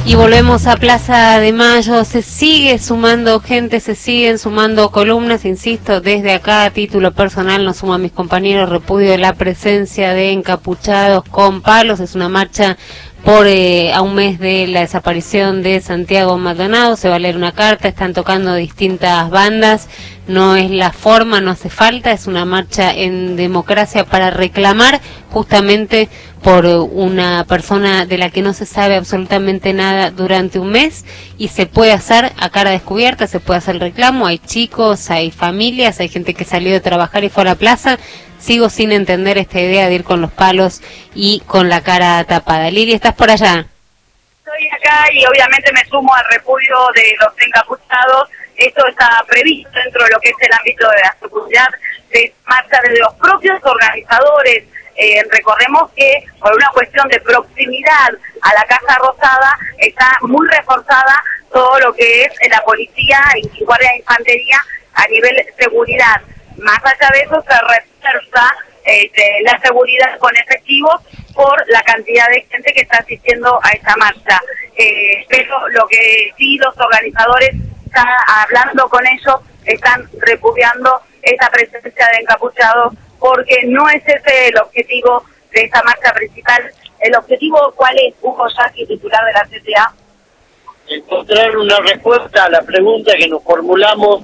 Y volvemos a Plaza de Mayo, se sigue sumando gente, se siguen sumando columnas, insisto, desde acá a título personal nos suman mis compañeros, repudio la presencia de encapuchados con palos, es una marcha por a un mes de la desaparición de Santiago Maldonado, se va a leer una carta, están tocando distintas bandas, no es la forma, no hace falta, es una marcha en democracia para reclamar justamente por una persona de la que no se sabe absolutamente nada durante un mes y se puede hacer a cara descubierta, se puede hacer el reclamo, hay chicos, hay familias, hay gente que salió de trabajar y fue a la plaza. Sigo sin entender esta idea de ir con los palos y con la cara tapada. Lili, ¿estás por allá? Estoy acá y obviamente me sumo al repudio de los encapuchados. Esto está previsto dentro de lo que es el ámbito de la seguridad de marcha de los propios organizadores. Recordemos que por una cuestión de proximidad a la Casa Rosada está muy reforzada todo lo que es la policía y guardia de infantería a nivel seguridad. Más allá de eso se refuerza la seguridad con efectivos por la cantidad de gente que está asistiendo a esta marcha. Pero lo que sí los organizadores están hablando con ellos, están repudiando esa presencia de encapuchados porque no es ese el objetivo de esta marcha principal. ¿El objetivo cuál es, Hugo Yasky, titular de la CTA? Encontrar una respuesta a la pregunta que nos formulamos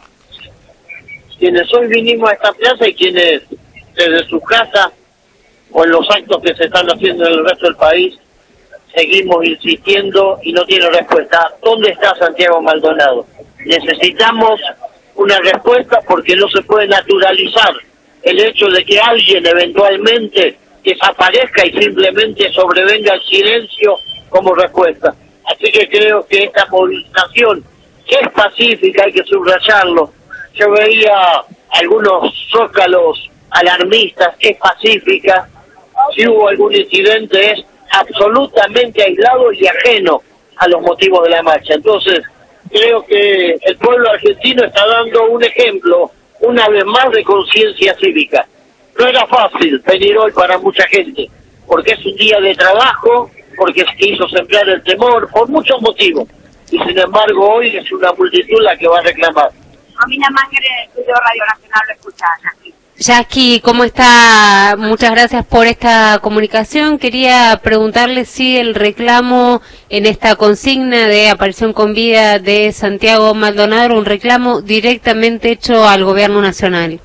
quienes hoy vinimos a esta plaza y quienes desde sus casas o en los actos que se están haciendo en el resto del país seguimos insistiendo y no tiene respuesta. ¿Dónde está Santiago Maldonado? Necesitamos una respuesta porque no se puede naturalizar el hecho de que alguien eventualmente desaparezca y simplemente sobrevenga el silencio como respuesta. Así que creo que esta movilización, que es pacífica, hay que subrayarlo. Yo veía algunos zócalos alarmistas, es pacífica. Si hubo algún incidente es absolutamente aislado y ajeno a los motivos de la marcha. Entonces, creo que el pueblo argentino está dando un ejemplo, una vez más, de conciencia cívica. No era fácil venir hoy para mucha gente, porque es un día de trabajo, porque se quiso sembrar el temor, por muchos motivos. Y sin embargo, hoy es una multitud la que va a reclamar. Romina Mangre, del Estudio Radio Nacional, lo escucha, Yasky. Yasky, ¿cómo está? Muchas gracias por esta comunicación. Quería preguntarle si el reclamo en esta consigna de aparición con vida de Santiago Maldonado era un reclamo directamente hecho al gobierno nacional.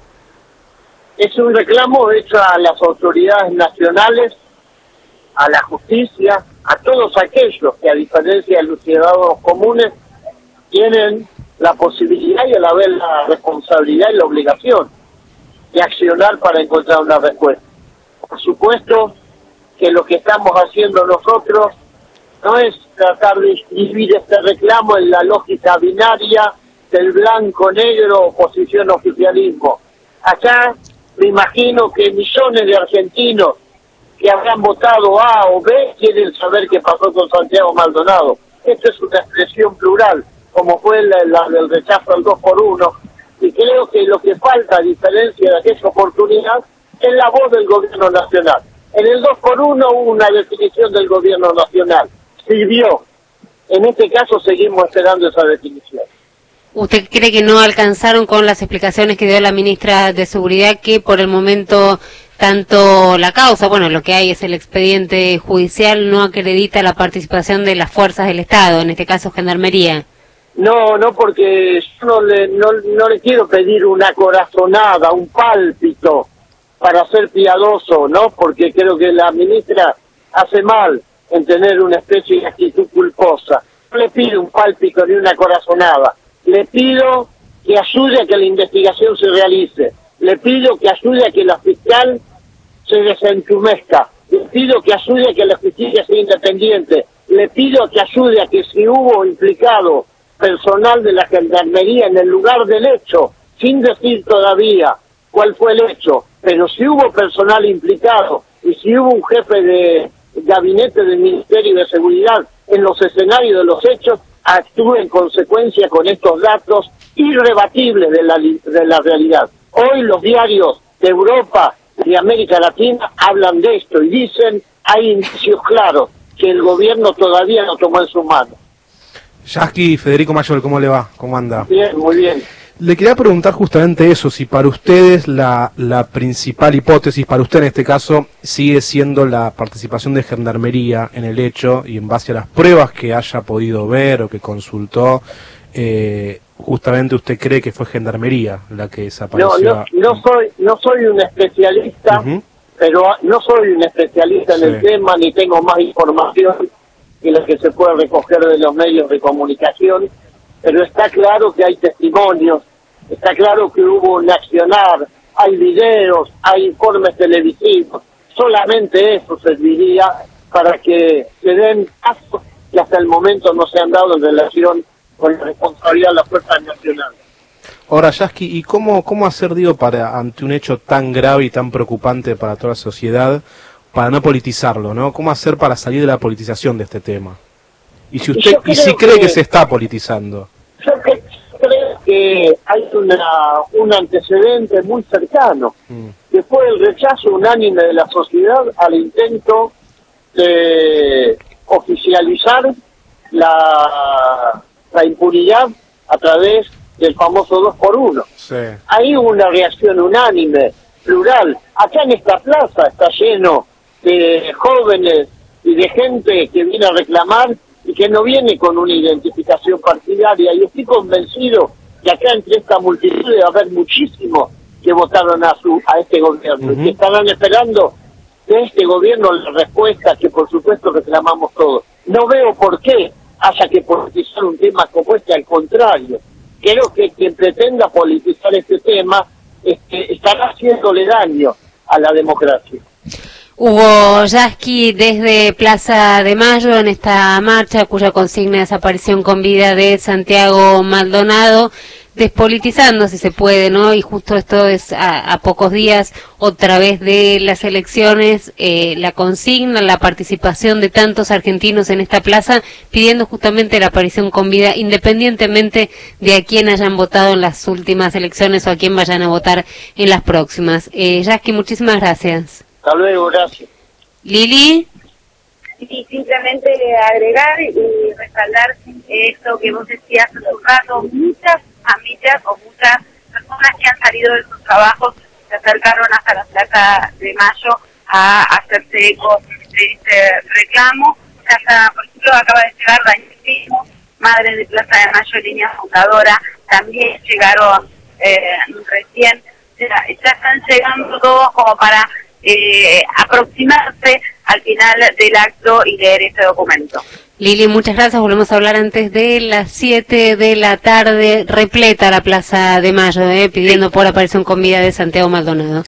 Es un reclamo hecho a las autoridades nacionales, a la justicia, a todos aquellos que, a diferencia de los ciudadanos comunes, tienen la posibilidad y a la vez la responsabilidad y la obligación de accionar para encontrar una respuesta. Por supuesto que lo que estamos haciendo nosotros no es tratar de inscribir este reclamo en la lógica binaria del blanco-negro, oposición-oficialismo. Acá me imagino que millones de argentinos que habrán votado A o B quieren saber qué pasó con Santiago Maldonado. Esto es una expresión plural, como fue la del rechazo al 2x1, y creo que lo que falta, a diferencia de aquella oportunidad, es la voz del gobierno nacional. En el 2x1 hubo una definición del gobierno nacional, sirvió. En este caso seguimos esperando esa definición. ¿Usted cree que no alcanzaron con las explicaciones que dio la ministra de Seguridad, que por el momento tanto la causa, bueno, lo que hay es el expediente judicial, no acredita la participación de las fuerzas del Estado, en este caso Gendarmería? No, porque yo no le quiero pedir una corazonada, un pálpito para ser piadoso, ¿no? Porque creo que la ministra hace mal en tener una especie de actitud culposa. No le pido un pálpito ni una corazonada, le pido que ayude a que la investigación se realice, le pido que ayude a que la fiscal se desentumezca, le pido que ayude a que la justicia sea independiente, le pido que ayude a que si hubo implicado personal de la Gendarmería en el lugar del hecho, sin decir todavía cuál fue el hecho, pero si hubo personal implicado y si hubo un jefe de gabinete del Ministerio de Seguridad en los escenarios de los hechos, actúe en consecuencia con estos datos irrebatibles de la realidad. Hoy los diarios de Europa y de América Latina hablan de esto y dicen hay indicios claros que el gobierno todavía no tomó en sus manos. Yasky, Federico Mayol, ¿cómo le va? ¿Cómo anda? Bien, muy bien. Le quería preguntar justamente eso, si para ustedes la principal hipótesis, para usted en este caso, sigue siendo la participación de Gendarmería en el hecho, y en base a las pruebas que haya podido ver o que consultó, justamente usted cree que fue Gendarmería la que desapareció. No soy un especialista, pero no soy un especialista en el tema, ni tengo más información que la que se puede recoger de los medios de comunicación, pero está claro que hay testimonios, está claro que hubo un accionar, hay videos, hay informes televisivos, solamente eso serviría para que se den pasos que hasta el momento no se han dado en relación con la responsabilidad de las fuerzas nacionales. Ahora, Yasky, ¿y cómo hacer, para ante un hecho tan grave y tan preocupante para toda la sociedad, para no politizarlo, ¿no? ¿Cómo hacer para salir de la politización de este tema? Y si usted si cree que se está politizando. Yo creo que hay un antecedente muy cercano, que fue el rechazo unánime de la sociedad al intento de oficializar la impunidad a través del famoso 2x1. Sí. Hay una reacción unánime, plural. Acá en esta plaza está lleno de jóvenes y de gente que viene a reclamar y que no viene con una identificación partidaria, y estoy convencido que acá entre esta multitud debe haber muchísimos que votaron a este gobierno, y que estarán esperando de este gobierno la respuesta que por supuesto reclamamos todos. No veo por qué haya que politizar un tema como este, al contrario. Creo que quien pretenda politizar este tema estará haciéndole daño a la democracia. Hugo Yasky desde Plaza de Mayo en esta marcha cuya consigna es aparición con vida de Santiago Maldonado, despolitizando si se puede, ¿no? Y justo esto es a pocos días otra vez de las elecciones, la consigna, la participación de tantos argentinos en esta plaza pidiendo justamente la aparición con vida independientemente de a quién hayan votado en las últimas elecciones o a quién vayan a votar en las próximas. Yasky, muchísimas gracias. Hasta luego, gracias. Lili. Sí, simplemente agregar y respaldar esto que vos decías hace un rato. Muchas familias o muchas personas que han salido de sus trabajos se acercaron hasta la Plaza de Mayo a hacerse eco de este reclamo. Ya, por ejemplo, acaba de llegar Daniel Pismo, madre de Plaza de Mayo, línea fundadora, también llegaron recién. Ya están llegando todos como para aproximarse al final del acto y leer este documento. Lili, muchas gracias. Volvemos a hablar antes de las 7 de la tarde. Repleta la Plaza de Mayo, pidiendo por aparición con vida de Santiago Maldonado.